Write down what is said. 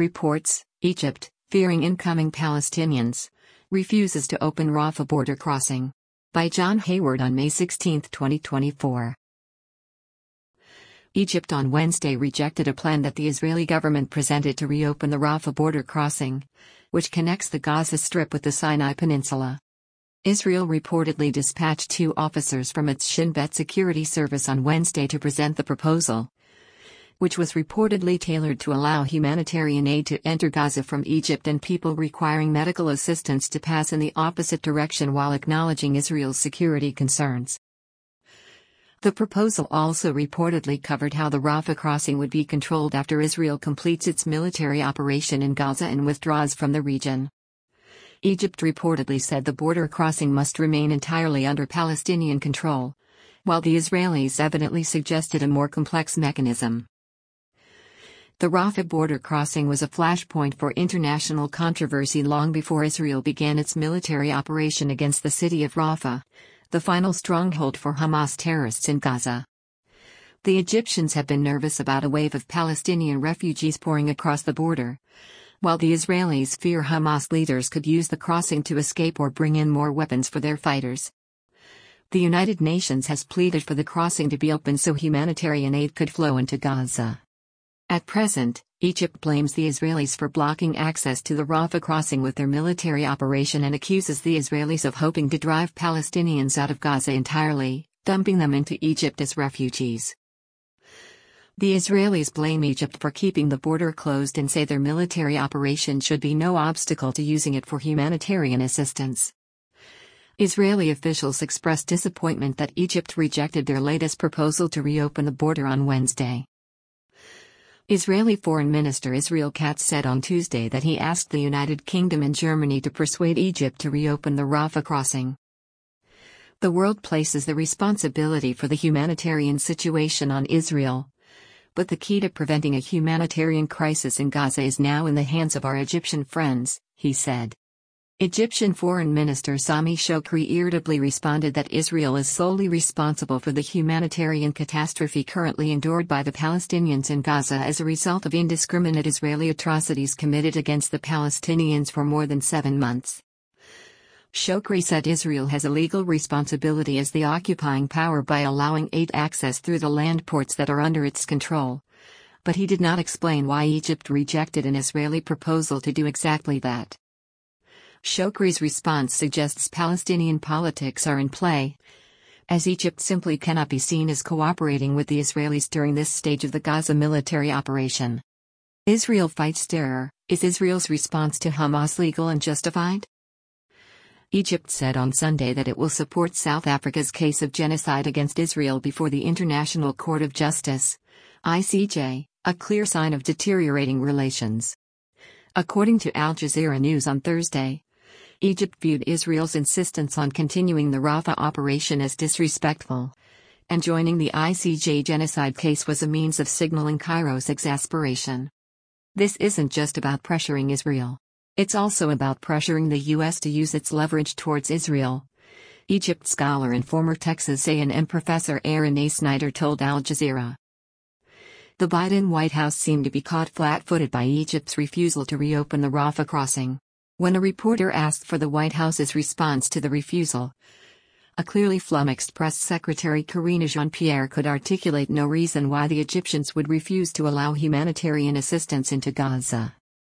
reports, Egypt, fearing incoming Palestinians, refuses to open Rafah border crossing. By John Hayward on May 16, 2024. Egypt on Wednesday rejected a plan that the Israeli government presented to reopen the Rafah border crossing, which connects the Gaza Strip with the Sinai Peninsula. Israel reportedly dispatched 2 officers from its Shin Bet security service on Wednesday to present the proposal, which was reportedly tailored to allow humanitarian aid to enter Gaza from Egypt and people requiring medical assistance to pass in the opposite direction while acknowledging Israel's security concerns. The proposal also reportedly covered how the Rafah crossing would be controlled after Israel completes its military operation in Gaza and withdraws from the region. Egypt reportedly said the border crossing must remain entirely under Palestinian control, while the Israelis evidently suggested a more complex mechanism. The Rafah border crossing was a flashpoint for international controversy long before Israel began its military operation against the city of Rafah, the final stronghold for Hamas terrorists in Gaza. The Egyptians have been nervous about a wave of Palestinian refugees pouring across the border, while the Israelis fear Hamas leaders could use the crossing to escape or bring in more weapons for their fighters. The United Nations has pleaded for the crossing to be open so humanitarian aid could flow into Gaza. At present, Egypt blames the Israelis for blocking access to the Rafah crossing with their military operation and accuses the Israelis of hoping to drive Palestinians out of Gaza entirely, dumping them into Egypt as refugees. The Israelis blame Egypt for keeping the border closed and say their military operation should be no obstacle to using it for humanitarian assistance. Israeli officials expressed disappointment that Egypt rejected their latest proposal to reopen the border on Wednesday. Israeli Foreign Minister Israel Katz said on Tuesday that he asked the United Kingdom and Germany to persuade Egypt to reopen the Rafah crossing. The world places the responsibility for the humanitarian situation on Israel, but the key to preventing a humanitarian crisis in Gaza is now in the hands of our Egyptian friends, he said. Egyptian Foreign Minister Sami Shokri irritably responded that Israel is solely responsible for the humanitarian catastrophe currently endured by the Palestinians in Gaza as a result of indiscriminate Israeli atrocities committed against the Palestinians for more than 7 months. Shokri said Israel has a legal responsibility as the occupying power by allowing aid access through the land ports that are under its control, but he did not explain why Egypt rejected an Israeli proposal to do exactly that. Shokri's response suggests Palestinian politics are in play, as Egypt simply cannot be seen as cooperating with the Israelis during this stage of the Gaza military operation. Israel fights terror. Is Israel's response to Hamas legal and justified? Egypt said on Sunday that it will support South Africa's case of genocide against Israel before the International Court of Justice, ICJ, a clear sign of deteriorating relations. According to Al Jazeera News on Thursday, Egypt viewed Israel's insistence on continuing the Rafah operation as disrespectful, and joining the ICJ genocide case was a means of signaling Cairo's exasperation. This isn't just about pressuring Israel. It's also about pressuring the U.S. to use its leverage towards Israel, Egypt scholar and former Texas A&M professor Aaron A. Snyder told Al Jazeera. The Biden White House seemed to be caught flat-footed by Egypt's refusal to reopen the Rafah crossing. When a reporter asked for the White House's response to the refusal, a clearly flummoxed press secretary Karine Jean-Pierre could articulate no reason why the Egyptians would refuse to allow humanitarian assistance into Gaza.